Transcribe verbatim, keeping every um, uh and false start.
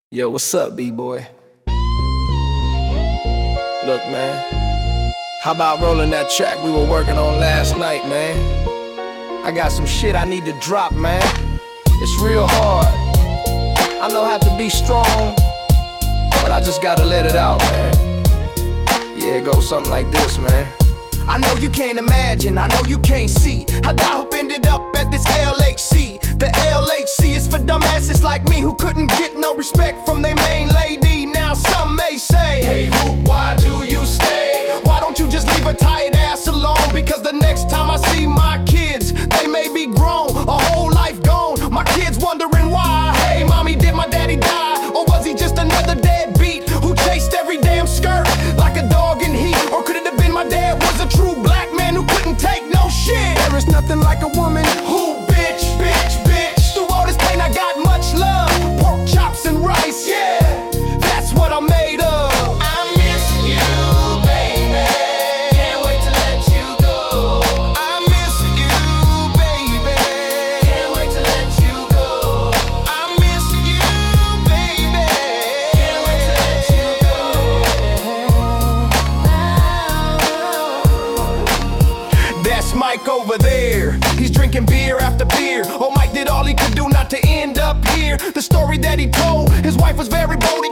Yo, what's up, B-boy? Look, man, how about rolling that track we were working on last night, man? I got some shit I need to drop, man. It's real hard. I know I have to be strong, but I just gotta let it out, man. Yeah, it goes something like this, man. I know you can't imagine, I know you can't see how Dope ended up at this L H C. The L H C is for dumbasses like me who couldn't get no respect from their main lady. Now some may say, hey Hoop, why do you stay? Why don't you just leave a tired ass alone? Because the next time I see my kids, they may be grown, a whole life gone. My kids wondering why. Hey mommy, did my daddy die? Or was he just another deadbeat who chased every damn skirt like a dog in heat? Or could it have been my dad was a true black man who couldn't take no shit? There is nothing like a woman who bitch, bitch, bitch. Through all this pain I got much love. Pork chops and rice, yeah, that's what I'm made of. I miss you, baby. Can't wait to let you go. I miss you, baby. Can't wait to let you go. I miss you, baby. Can't wait to let you go. That's Mike over there. He's drinking beer after beer. Oh, Mike did all he could do not to end up here. The story that he told, his wife was very bold.